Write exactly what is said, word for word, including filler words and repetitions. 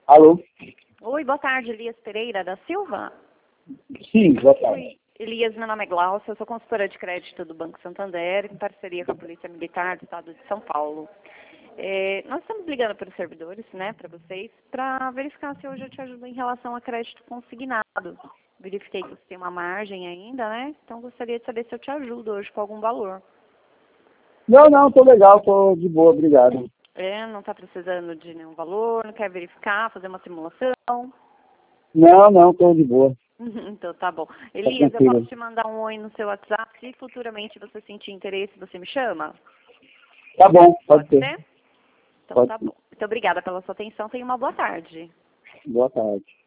Alô? Oi, boa tarde, Elias Pereira da Silva. Sim, boa tarde. Oi, Elias, meu nome é Glaucia, eu sou consultora de crédito do Banco Santander, em parceria com a Polícia Militar do Estado de São Paulo. É, nós estamos ligando para os servidores, né, para vocês, para verificar se hoje eu te ajudo em relação a crédito consignado. Verifiquei que você tem uma margem ainda, né? Então gostaria de saber se eu te ajudo hoje com algum valor. Não, não, tô legal, tô de boa, obrigado. É, não está precisando de nenhum valor, não quer verificar, fazer uma simulação? Não, não, tô de boa. Então tá bom. Tá Elias, eu tranquilo. posso te mandar um oi no seu WhatsApp. Se futuramente você sentir interesse, você me chama? Tá bom, pode Pode ser. ser? Então Pode tá ser. bom. Muito obrigada pela sua atenção. Tenha uma boa tarde. Boa tarde.